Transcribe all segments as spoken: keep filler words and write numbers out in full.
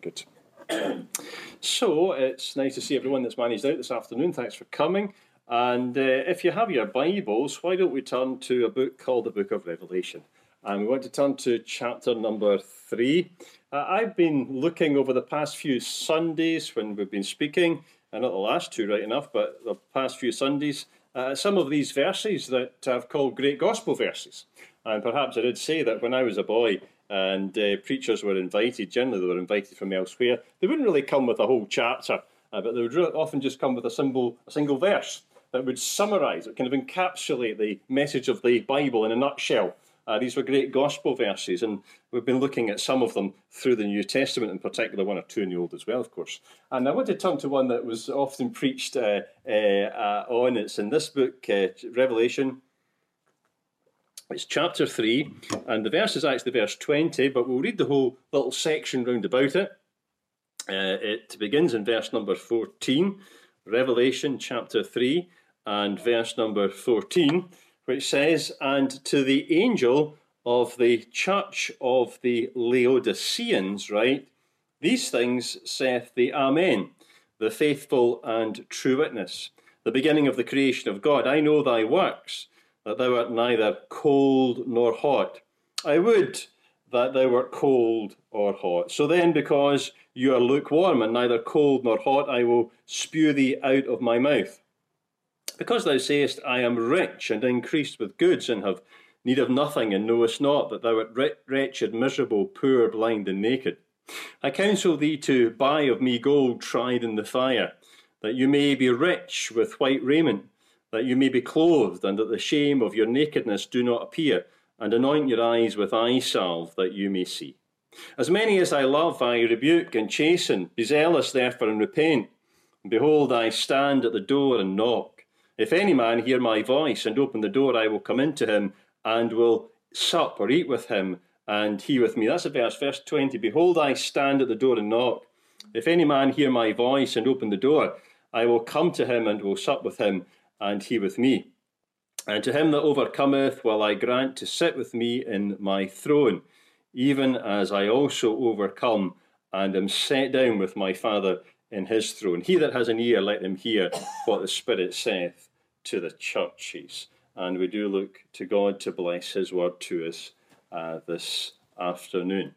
Good. So, it's nice to see everyone that's managed out this afternoon. Thanks for coming. And uh, if you have your Bibles, why don't we turn to a book called the Book of Revelation? And we want to turn to chapter number three. Uh, I've been looking over the past few Sundays when we've been speaking, and not the last two, right enough, but the past few Sundays, uh, some of these verses that I've called great gospel verses. And perhaps I did say that when I was a boy, and uh, preachers were invited, generally they were invited from elsewhere, they wouldn't really come with a whole chapter, uh, but they would really often just come with a, symbol, a single verse that would summarise, it kind of encapsulate the message of the Bible in a nutshell. Uh, these were great gospel verses, and we've been looking at some of them through the New Testament, in particular one or two in the Old as well, of course. And I want to turn to one that was often preached uh, uh, uh, on. It's in this book, uh, Revelation. It's chapter three, and the verse is actually verse twenty, but we'll read the whole little section round about it. Uh, it begins in verse number fourteen, Revelation chapter three, and verse number fourteen, which says, "And to the angel of the church of the Laodiceans write, These things saith the Amen, the faithful and true witness, the beginning of the creation of God. I know thy works, that thou art neither cold nor hot. I would that thou wert cold or hot. So then, because you are lukewarm and neither cold nor hot, I will spew thee out of my mouth. Because thou sayest, I am rich and increased with goods, and have need of nothing, and knowest not that thou art wretched, miserable, poor, blind, and naked. I counsel thee to buy of me gold tried in the fire, that you may be rich with white raiment, that you may be clothed, and that the shame of your nakedness do not appear, and anoint your eyes with eye salve, that you may see. As many as I love, I rebuke and chasten. Be zealous, therefore, and repent. And behold, I stand at the door and knock. If any man hear my voice and open the door, I will come into him, and will sup or eat with him, and he with me." That's a verse, verse twenty. "Behold, I stand at the door and knock. If any man hear my voice and open the door, I will come to him, and will sup with him, and he with me. And to him that overcometh will I grant to sit with me in my throne, even as I also overcome, and am set down with my Father in his throne. He that has an ear, let him hear what the Spirit saith to the churches." And we do look to God to bless his word to us uh, this afternoon.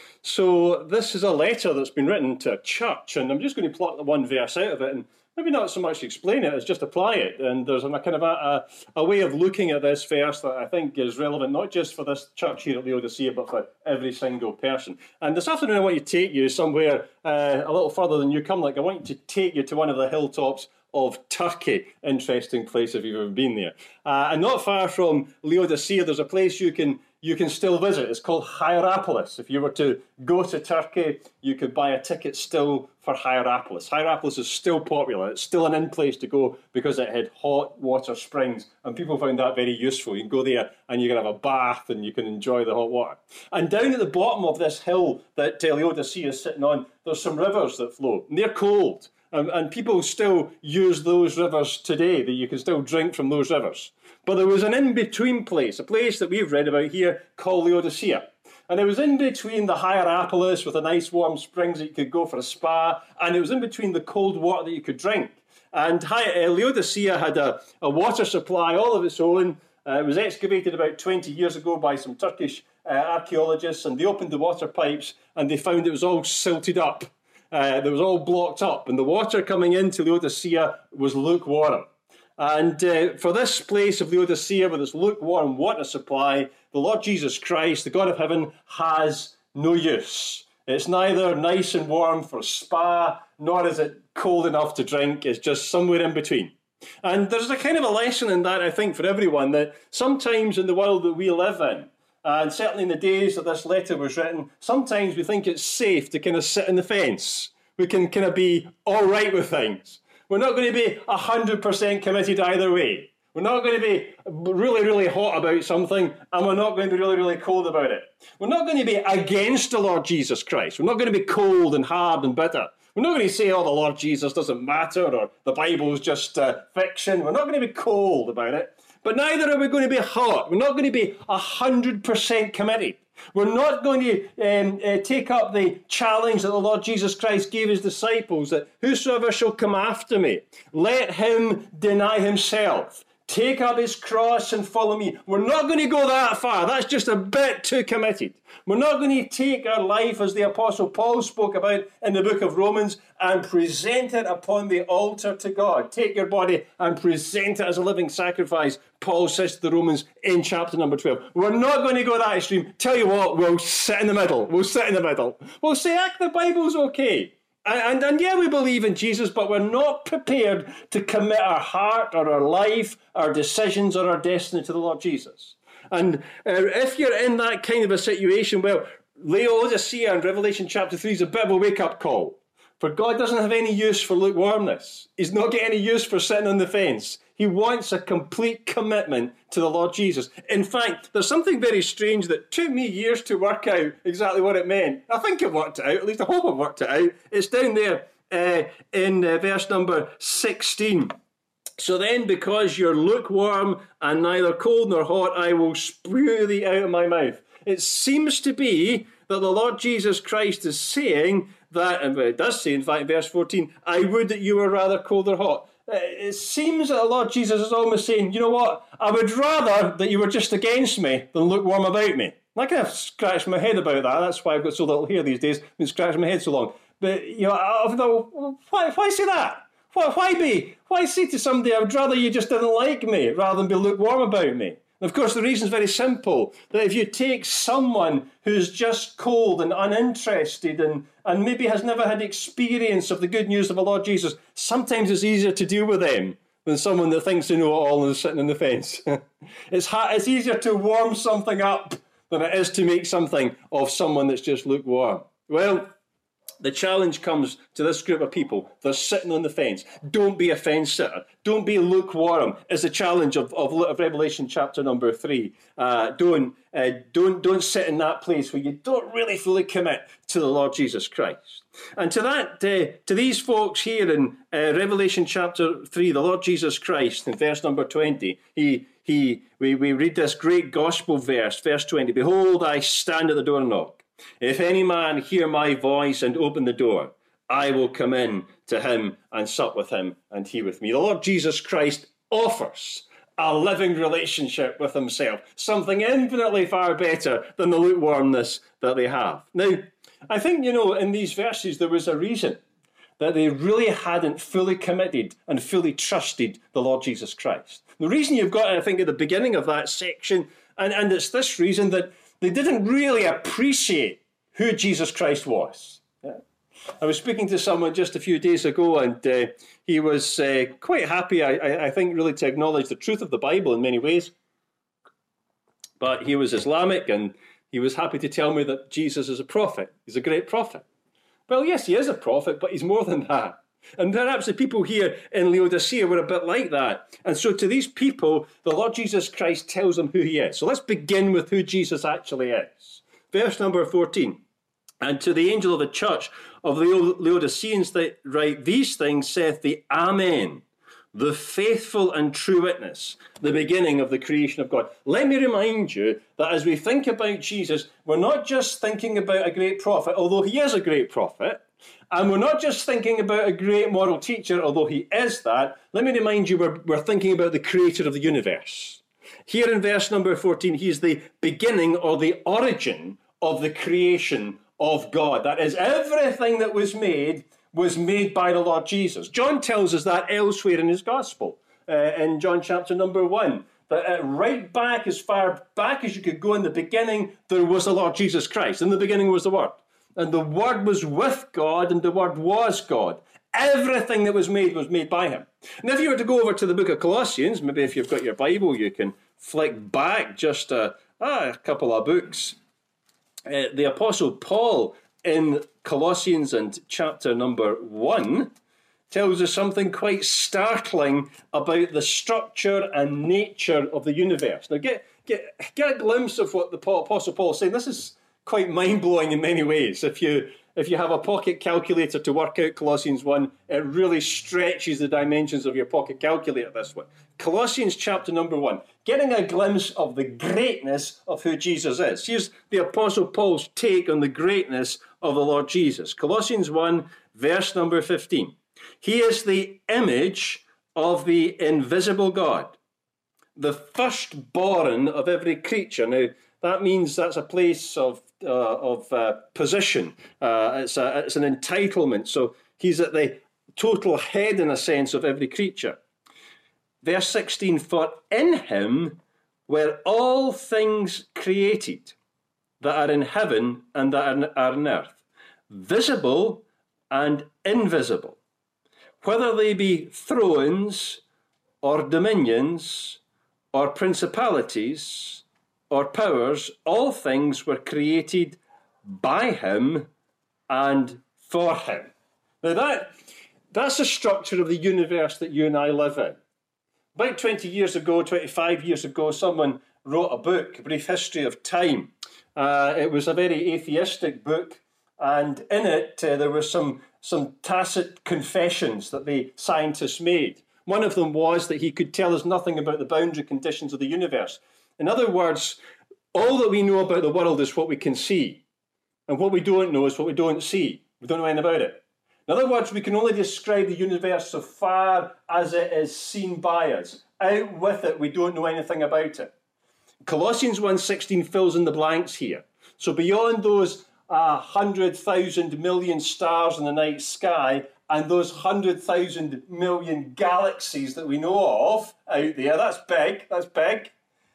So this is a letter that's been written to a church, and I'm just going to pluck the one verse out of it, and maybe not so much explain it as just apply it. And there's a kind of a, a, a way of looking at this verse that I think is relevant, not just for this church here at Laodicea, but for every single person. And this afternoon I want to take you somewhere uh, a little further than you come. Like I want to take you to one of the hilltops of Turkey. Interesting place if you've ever been there. Uh, and not far from Laodicea, there's a place you can you can still visit. It's called Hierapolis. If you were to go to Turkey, you could buy a ticket still for Hierapolis. Hierapolis is still popular. It's still an in place to go because it had hot water springs, and people found that very useful. You can go there and you can have a bath and you can enjoy the hot water. And down at the bottom of this hill that Laodicea is sitting on, there's some rivers that flow, and they're cold. And, and people still use those rivers today, that you can still drink from those rivers. But there was an in-between place, a place that we've read about here called Laodicea. And it was in between the Hierapolis with the nice warm springs that you could go for a spa, and it was in between the cold water that you could drink. And Laodicea had a, a water supply all of its own. Uh, it was excavated about twenty years ago by some Turkish uh, archaeologists, and they opened the water pipes and they found it was all silted up. Uh, it was all blocked up, and the water coming into Laodicea was lukewarm. And uh, for this place of Laodicea with its lukewarm water supply, the Lord Jesus Christ, the God of heaven, has no use. It's neither nice and warm for a spa, nor is it cold enough to drink. It's just somewhere in between. And there's a kind of a lesson in that, I think, for everyone, that sometimes in the world that we live in, and certainly in the days that this letter was written, sometimes we think it's safe to kind of sit on the fence. We can kind of be all right with things. We're not going to be one hundred percent committed either way. We're not going to be really, really hot about something, and we're not going to be really, really cold about it. We're not going to be against the Lord Jesus Christ. We're not going to be cold and hard and bitter. We're not going to say, oh, the Lord Jesus doesn't matter, or the Bible's just uh, fiction. We're not going to be cold about it. But neither are we going to be hot. We're not going to be one hundred percent committed. We're not going to um, uh, take up the challenge that the Lord Jesus Christ gave his disciples, that whosoever shall come after me, let him deny himself, take up his cross and follow me. We're not going to go that far. That's just a bit too committed. We're not going to take our life, as the Apostle Paul spoke about in the book of Romans, and present it upon the altar to God. Take your body and present it as a living sacrifice, Paul says to the Romans in chapter number twelve. We're not going to go that extreme. Tell you what, we'll sit in the middle. We'll sit in the middle. We'll say, ah, the Bible's okay. And, and, and yeah, we believe in Jesus, but we're not prepared to commit our heart or our life, our decisions or our destiny to the Lord Jesus. And uh, if you're in that kind of a situation, well, Laodicea in Revelation chapter three is a bit of a wake-up call. For God doesn't have any use for lukewarmness. He's not got any use for sitting on the fence. He wants a complete commitment to the Lord Jesus. In fact, there's something very strange that took me years to work out exactly what it meant. I think I've worked it out, at least I hope I've worked it out. It's down there uh, in uh, verse number sixteen. So then, because you're lukewarm and neither cold nor hot, I will spew thee out of my mouth. It seems to be that the Lord Jesus Christ is saying that, and it does say, in fact, in verse fourteen, I would that you were rather cold or hot. It seems that the Lord Jesus is almost saying, you know what, I would rather that you were just against me than lukewarm about me. And I kind of scratched my head about that. That's why I've got so little hair these days. I've been scratching my head so long. But, you know, I thought, well, why, why say that? Why, why be? Why say to somebody, I would rather you just didn't like me rather than be lukewarm about me? And of course, the reason is very simple, that if you take someone who's just cold and uninterested and, and maybe has never had experience of the good news of the Lord Jesus, sometimes it's easier to deal with them than someone that thinks they know it all and is sitting on the fence. it's, ha- it's easier to warm something up than it is to make something of someone that's just lukewarm. Well, the challenge comes to this group of people. They're sitting on the fence. Don't be a fence sitter. Don't be lukewarm. Is the challenge of, of, of Revelation chapter number three. Uh, don't, uh, don't, don't sit in that place where you don't really fully commit to the Lord Jesus Christ. And to that, uh, to these folks here in uh, Revelation chapter three, the Lord Jesus Christ, in verse number twenty, he, he, we, we read this great gospel verse, verse twenty. Behold, I stand at the door and knock. If any man hear my voice and open the door, I will come in to him and sup with him and he with me. The Lord Jesus Christ offers a living relationship with himself, something infinitely far better than the lukewarmness that they have. Now, I think, you know, in these verses there was a reason that they really hadn't fully committed and fully trusted the Lord Jesus Christ. The reason you've got, I think, at the beginning of that section, and, and it's this reason that they didn't really appreciate who Jesus Christ was. Yeah. I was speaking to someone just a few days ago, and uh, he was uh, quite happy, I, I think, really to acknowledge the truth of the Bible in many ways. But he was Islamic, and he was happy to tell me that Jesus is a prophet. He's a great prophet. Well, yes, he is a prophet, but he's more than that. And perhaps the people here in Laodicea were a bit like that. And so to these people, the Lord Jesus Christ tells them who he is. So let's begin with who Jesus actually is. Verse number fourteen. And to the angel of the church of the Laodiceans that write, these things saith the Amen, the faithful and true witness, the beginning of the creation of God. Let me remind you that as we think about Jesus, we're not just thinking about a great prophet, although he is a great prophet. And we're not just thinking about a great moral teacher, although he is that. Let me remind you, we're, we're thinking about the creator of the universe. Here in verse number fourteen, he is the beginning or the origin of the creation of God. That is, everything that was made was made by the Lord Jesus. John tells us that elsewhere in his gospel, uh, in John chapter number one, that uh, right back, as far back as you could go in the beginning, there was the Lord Jesus Christ. In the beginning was the Word. And the Word was with God, and the Word was God. Everything that was made was made by him. And if you were to go over to the book of Colossians, maybe if you've got your Bible, you can flick back just a, ah, a couple of books. Uh, the Apostle Paul in Colossians and chapter number one tells us something quite startling about the structure and nature of the universe. Now get, get, get a glimpse of what the Apostle Paul is saying. This is quite mind-blowing in many ways. If you If you have a pocket calculator to work out Colossians one, it really stretches the dimensions of your pocket calculator this way. Colossians chapter number one, getting a glimpse of the greatness of who Jesus is. Here's the Apostle Paul's take on the greatness of the Lord Jesus. Colossians one, verse number fifteen. He is the image of the invisible God, the firstborn of every creature. Now, that means that's a place of uh, of uh, position. Uh, it's, a, it's an entitlement. So he's at the total head, in a sense, of every creature. Verse sixteen, for in him were all things created that are in heaven and that are on earth, visible and invisible, whether they be thrones or dominions or principalities or powers, all things were created by him and for him. Now that, that's the structure of the universe that you and I live in. About twenty years ago, twenty-five years ago, someone wrote a book, A Brief History of Time. Uh, it was a very atheistic book, and in it uh, there were some, some tacit confessions that the scientists made. One of them was that he could tell us nothing about the boundary conditions of the universe. In other words, all that we know about the world is what we can see, and what we don't know is what we don't see. We don't know anything about it. In other words, we can only describe the universe so far as it is seen by us. Out with it, we don't know anything about it. Colossians one sixteen fills in the blanks here. So beyond those uh, one hundred thousand million stars in the night sky and those one hundred thousand million galaxies that we know of out there, that's big, that's big.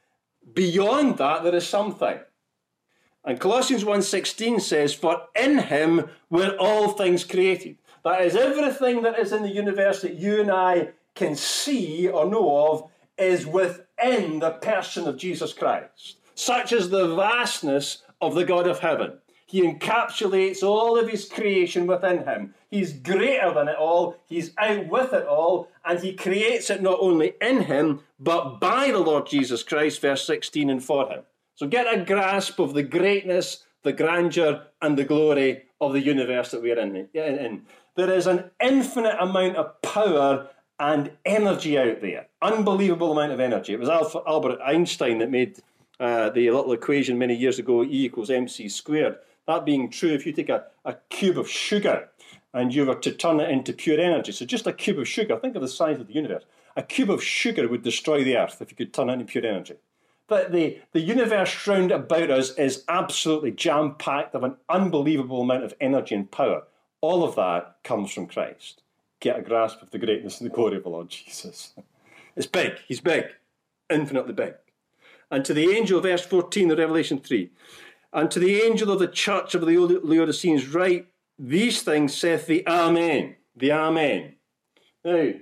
Beyond that, there is something. And Colossians one sixteen says, for in him were all things created. That is, everything that is in the universe that you and I can see or know of is within the person of Jesus Christ. Such is the vastness of the God of heaven. He encapsulates all of his creation within him. He's greater than it all. He's out with it all. And he creates it not only in him, but by the Lord Jesus Christ, verse sixteen, and for him. So get a grasp of the greatness, the grandeur, and the glory of the universe that we're in. There is an infinite amount of power and energy out there. Unbelievable amount of energy. It was Albert Einstein that made uh, the little equation many years ago, E equals mc squared. That being true, if you take a, a cube of sugar and you were to turn it into pure energy, so just a cube of sugar, think of the size of the universe. A cube of sugar would destroy the earth if you could turn it into pure energy. But the, the universe round about us is absolutely jam-packed of an unbelievable amount of energy and power. All of that comes from Christ. Get a grasp of the greatness and the glory of the Lord Jesus. It's big. He's big. Infinitely big. And to the angel, verse fourteen of Revelation three, and to the angel of the church of the Laodiceans write, these things saith the Amen. The Amen. Now,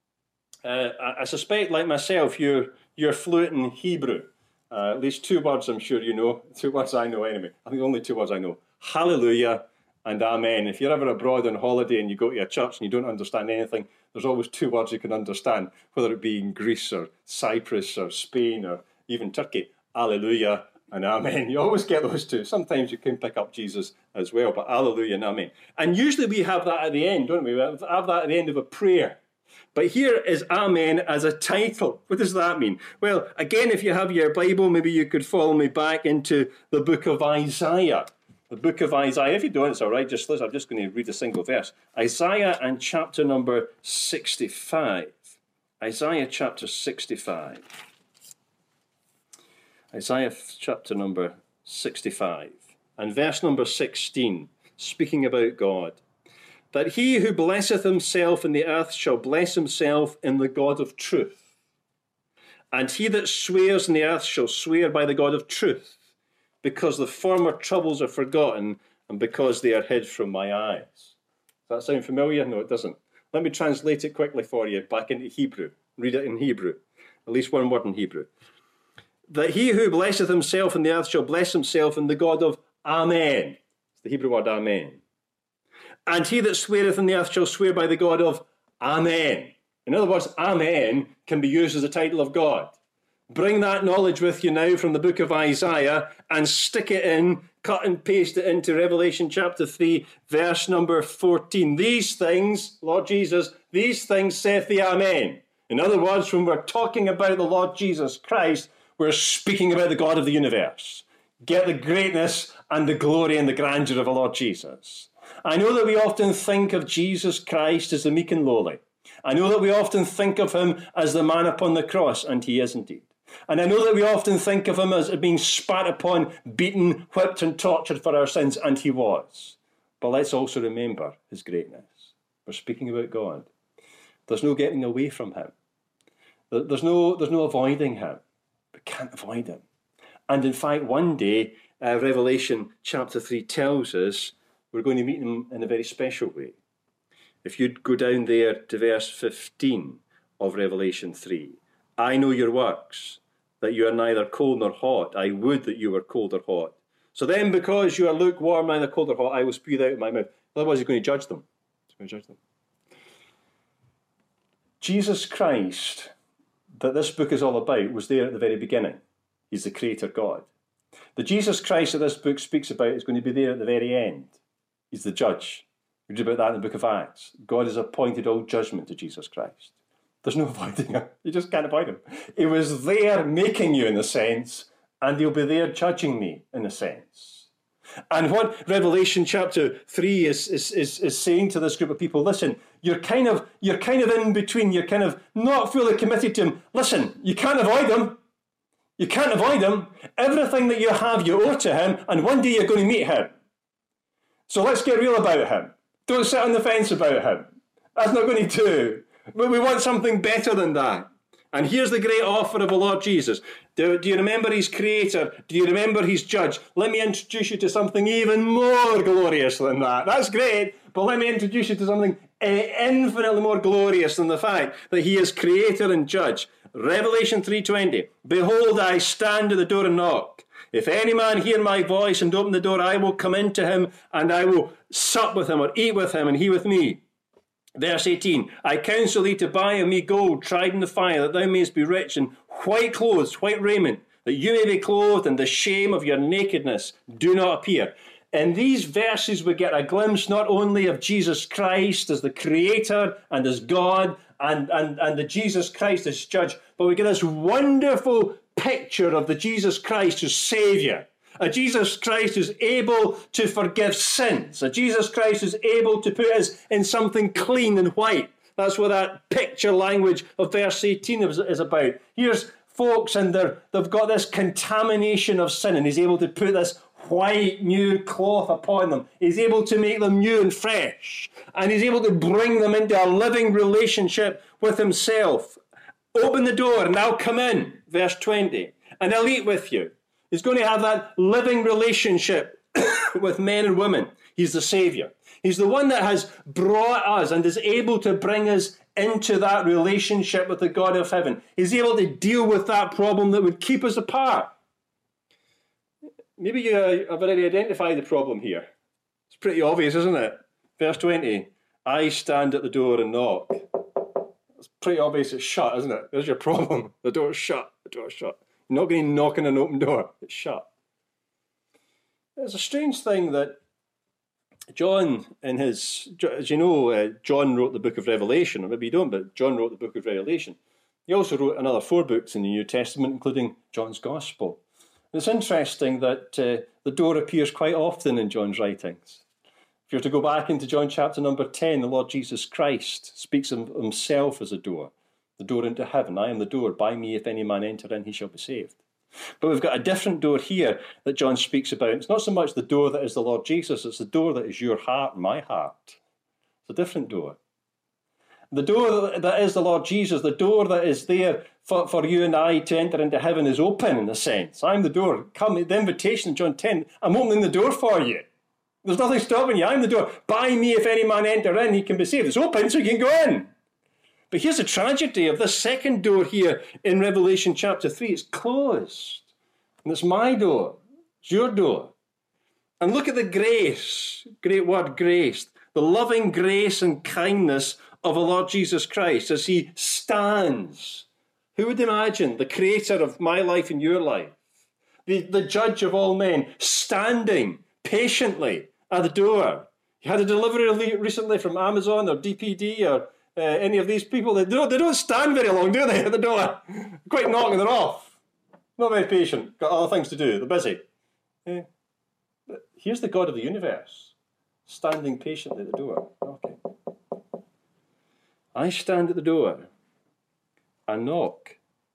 uh, I suspect, like myself, you're, you're fluent in Hebrew. Uh, at least two words I'm sure you know. Two words I know anyway. I think only two words I know. Hallelujah and Amen. If you're ever abroad on holiday and you go to a church and you don't understand anything, there's always two words you can understand, whether it be in Greece or Cyprus or Spain or even Turkey. Hallelujah and Amen. You always get those two. Sometimes you can pick up Jesus as well, but Hallelujah and Amen. And usually we have that at the end, don't we? We have that at the end of a prayer. But here is Amen as a title. What does that mean? Well, again, if you have your Bible, maybe you could follow me back into the book of Isaiah. The book of Isaiah. If you don't, it's all right. Just listen, I'm just going to read a single verse. Isaiah and chapter number sixty-five. Isaiah chapter sixty-five. Isaiah chapter number sixty-five. And verse number sixteen, speaking about God. That he who blesseth himself in the earth shall bless himself in the God of truth. And he that swears in the earth shall swear by the God of truth, because the former troubles are forgotten, and because they are hid from my eyes. Does that sound familiar? No, it doesn't. Let me translate it quickly for you back into Hebrew. Read it in Hebrew. At least one word in Hebrew. That he who blesseth himself in the earth shall bless himself in the God of Amen. It's the Hebrew word Amen. And he that sweareth in the earth shall swear by the God of Amen. In other words, Amen can be used as a title of God. Bring that knowledge with you now from the book of Isaiah and stick it in cut and paste it into Revelation chapter three, verse number fourteen. These things, Lord Jesus, these things saith the Amen. In other words, when we're talking about the Lord Jesus Christ, we're speaking about the God of the universe. Get the greatness and the glory and the grandeur of the Lord Jesus. I know that we often think of Jesus Christ as the meek and lowly. I know that we often think of him as the man upon the cross, and he is indeed. And I know that we often think of him as being spat upon, beaten, whipped and tortured for our sins, and he was. But let's also remember his greatness. We're speaking about God. There's no getting away from him. There's no, there's no avoiding him. We can't avoid him. And in fact, one day, uh, Revelation chapter three tells us we're going to meet him in a very special way. If you'd go down there to verse fifteen of Revelation three, I know your works, that you are neither cold nor hot. I would that you were cold or hot. So then, because you are lukewarm, neither cold or hot, I will spew you out of my mouth. Otherwise, he's going to judge them. He's going to judge them. Jesus Christ, that this book is all about, was there at the very beginning. He's the Creator God. The Jesus Christ that this book speaks about is going to be there at the very end. He's the judge. We read about that in the book of Acts. God has appointed all judgment to Jesus Christ. There's no avoiding him. You just can't avoid him. He was there making you, in a sense, and he'll be there judging me, in a sense. And what Revelation chapter three is, is, is, is saying to this group of people, listen, you're kind of you're kind of in between, you're kind of not fully committed to him. Listen, you can't avoid him. You can't avoid him. Everything that you have, you owe to him, and one day you're going to meet him. So let's get real about him. Don't sit on the fence about him. That's not going to do. But we want something better than that. And here's the great offer of the Lord Jesus. Do, do you remember he's creator? Do you remember he's judge? Let me introduce you to something even more glorious than that. That's great, but let me introduce you to something uh, infinitely more glorious than the fact that he is creator and judge. Revelation three twenty, behold, I stand at the door and knock. If any man hear my voice and open the door, I will come into him, and I will sup with him, or eat with him, and he with me. Verse eighteen, I counsel thee to buy of me gold tried in the fire, that thou mayest be rich, and white clothes, white raiment, that you may be clothed, and the shame of your nakedness do not appear. In these verses we get a glimpse not only of Jesus Christ as the Creator and as God, and, and, and the Jesus Christ as Judge, but we get this wonderful picture of the Jesus Christ as Saviour. A Jesus Christ who's able to forgive sins. A Jesus Christ who's able to put us in something clean and white. That's what that picture language of verse eighteen is, is about. Here's folks and they're, they've got this contamination of sin, and he's able to put this white new cloth upon them. He's able to make them new and fresh. And he's able to bring them into a living relationship with himself. Open the door and I'll come in, verse twenty, and I'll eat with you. He's going to have that living relationship with men and women. He's the Saviour. He's the one that has brought us and is able to bring us into that relationship with the God of heaven. He's able to deal with that problem that would keep us apart. Maybe you have already identified the problem here. It's pretty obvious, isn't it? Verse twenty, I stand at the door and knock. It's pretty obvious it's shut, isn't it? There's your problem. The door's shut. The door's shut. You're not going to knock on an open door. It's shut. It's a strange thing that John, in his, as you know, uh, John wrote the book of Revelation, or maybe you don't, but John wrote the book of Revelation. He also wrote another four books in the New Testament, including John's Gospel. And it's interesting that uh, the door appears quite often in John's writings. If you're to go back into John chapter number ten, the Lord Jesus Christ speaks of himself as a door. The door into heaven. I am the door. By me, if any man enter in, he shall be saved. But we've got a different door here that John speaks about. It's not so much the door that is the Lord Jesus. It's the door that is your heart and my heart. It's a different door. The door that is the Lord Jesus, the door that is there for, for you and I to enter into heaven is open in a sense. I'm the door. Come, the invitation in John ten, I'm opening the door for you. There's nothing stopping you. I'm the door. By me, if any man enter in, he can be saved. It's open so you can go in. But here's the tragedy of this second door here in Revelation chapter three. It's closed. And it's my door. It's your door. And look at the grace, great word grace, the loving grace and kindness of the Lord Jesus Christ as he stands. Who would imagine the creator of my life and your life, the, the judge of all men, standing patiently at the door. You had a delivery recently from Amazon or D P D or uh, any of these people. They don't, they don't stand very long, do they, at the door? Quite knocking, they're off. Not very patient. Got other things to do. They're busy. Uh, but here's the God of the universe, standing patiently at the door. Okay. I stand at the door and knock.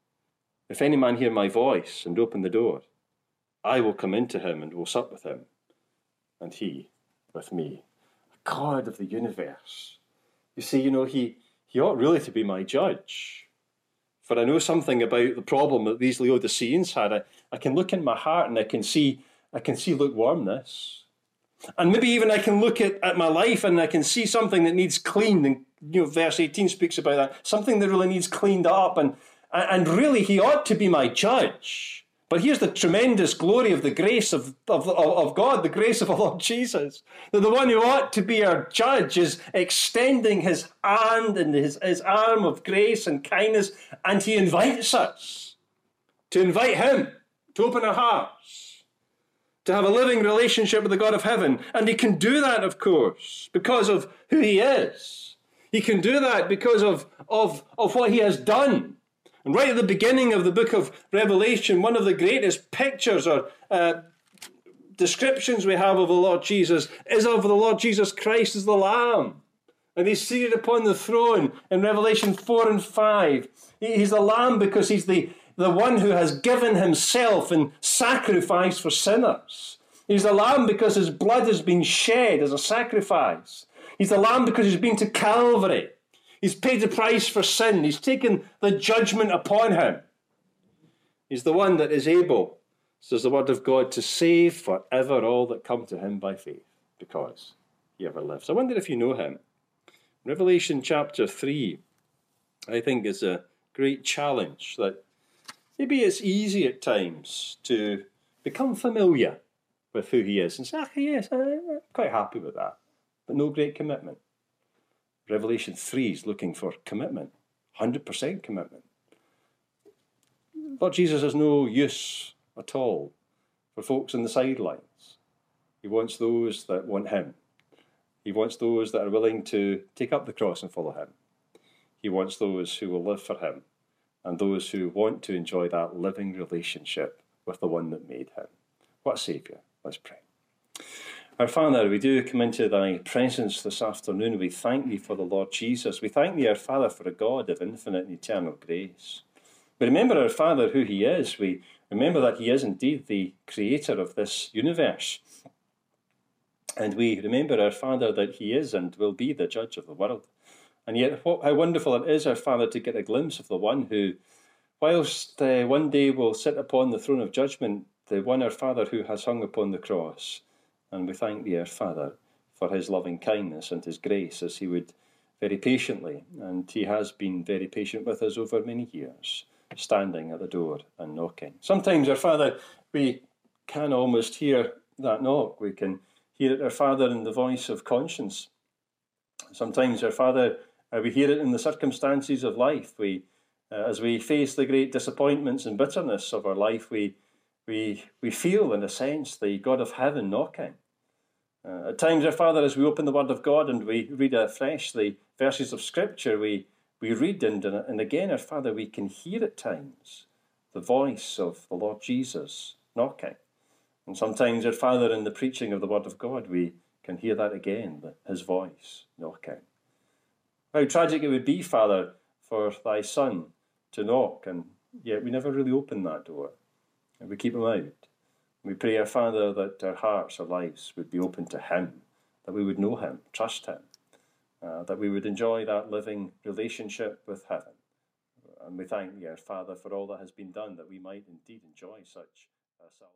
If any man hear my voice and open the door, I will come into him and will sup with him, and he with me. God of the universe. You see, you know, he, he ought really to be my judge. For I know something about the problem that these Laodiceans had. I, I can look in my heart and I can see I can see lukewarmness. And maybe even I can look at, at my life and I can see something that needs cleaned. And you know, verse eighteen speaks about that. Something that really needs cleaned up. And, and really he ought to be my judge. But here's the tremendous glory of the grace of, of, of God, the grace of our Lord Jesus. That the one who ought to be our judge is extending his hand and his, his arm of grace and kindness, and he invites us to invite him to open our hearts, to have a living relationship with the God of heaven. And he can do that, of course, because of who he is. He can do that because of, of, of what he has done. And right at the beginning of the book of Revelation, one of the greatest pictures or uh, descriptions we have of the Lord Jesus is of the Lord Jesus Christ as the Lamb. And he's seated upon the throne in Revelation four and five. He's the Lamb because he's the, the one who has given himself in sacrifice for sinners. He's the Lamb because his blood has been shed as a sacrifice. He's the Lamb because he's been to Calvary. He's paid the price for sin. He's taken the judgment upon him. He's the one that is able, says the word of God, to save forever all that come to him by faith, because he ever lives. I wonder if you know him. Revelation chapter three, I think, is a great challenge that maybe it's easy at times to become familiar with who he is and say, ah, yes, I'm quite happy with that, but no great commitment. Revelation three is looking for commitment, one hundred percent commitment. Lord Jesus has no use at all for folks on the sidelines. He wants those that want him. He wants those that are willing to take up the cross and follow him. He wants those who will live for him and those who want to enjoy that living relationship with the one that made him. What a Saviour. Let's pray. Our Father, we do come into thy presence this afternoon. We thank thee for the Lord Jesus. We thank thee, our Father, for a God of infinite and eternal grace. We remember, our Father, who he is. We remember that he is indeed the creator of this universe. And we remember, our Father, that he is and will be the judge of the world. And yet, what, how wonderful it is, our Father, to get a glimpse of the one who, whilst uh, one day will sit upon the throne of judgment, the one, our Father, who has hung upon the cross. And we thank thee, our Father, for his loving kindness and his grace, as he would very patiently, and he has been very patient with us over many years, standing at the door and knocking. Sometimes, our Father, we can almost hear that knock. We can hear it, our Father, in the voice of conscience. Sometimes, our Father, uh, we hear it in the circumstances of life. We, uh, as we face the great disappointments and bitterness of our life, we we we feel, in a sense, the God of heaven knocking. Uh, at times, our Father, as we open the Word of God and we read afresh the verses of Scripture, we, we read, and, and again, our Father, we can hear at times the voice of the Lord Jesus knocking. And sometimes, our Father, in the preaching of the Word of God, we can hear that again, his voice knocking. How tragic it would be, Father, for thy Son to knock, and yet we never really open that door, and we keep him out. We pray, our Father, that our hearts, our lives would be open to him, that we would know him, trust him, uh, that we would enjoy that living relationship with heaven. And we thank thee, our Father, for all that has been done, that we might indeed enjoy such uh, salvation.